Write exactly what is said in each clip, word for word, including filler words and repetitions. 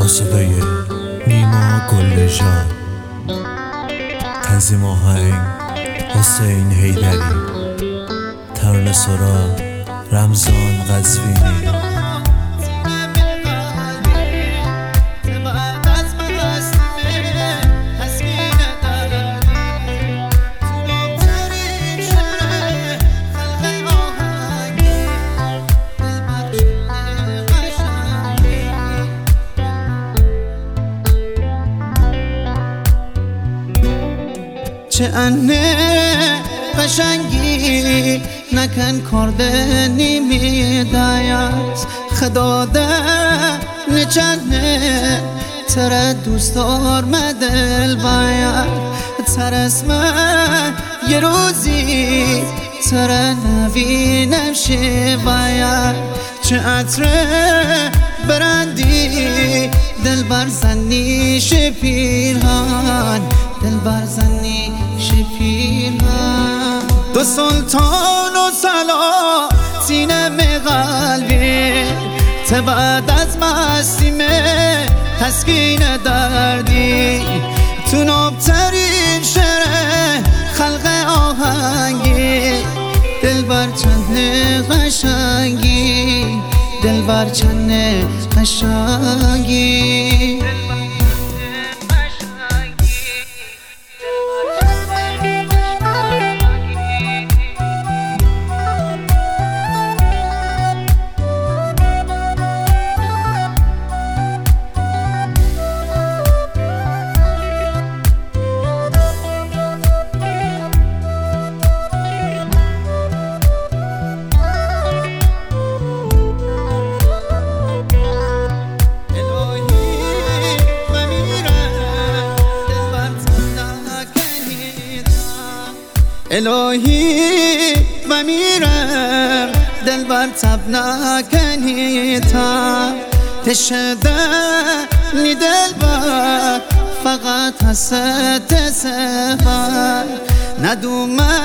با صدای نیما گلنژاد، تنظیم آهنگ حسین حیدری، ترانه سرا رمضان قزوینی. چه انه قشنگی نکن کرده نیمی دایست خدا ده نچنه تره دوست دار مدل باید تر اسمه یه روزی تره نوی نمشه باید چه عطره برندی دل برزنی شپیرهان دل برزنی شپیرهان دو سلطان و سلاطین قلبی ته بعد از مستیمه تسکین دردی تو نابترین شعر خلق آهنگی دل بر چند قشنگی دل بر چند قشنگی الهی و میرم دل بر تب نکنی تا تشده نی دل بر فقط هست سفر ندومه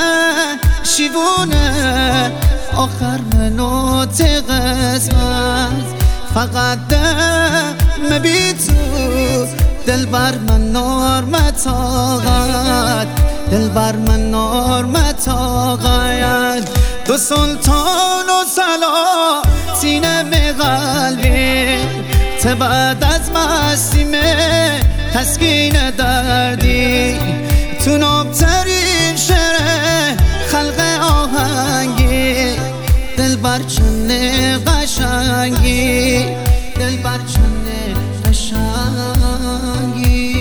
شیوونه آخر منوت قسمت فقط دم بی تو دل بر من نرمت آقاد دل بر من نرمت آقاید دو سلطان و سلاطین قلبی ته بعد از مستیمه تسکین دردی تو نابترین شعر خلق آهنگی دل بر چند قشنگی دل بر چند قشنگی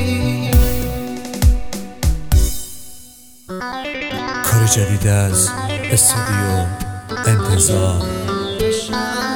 کار جدید از استودیو انتظار.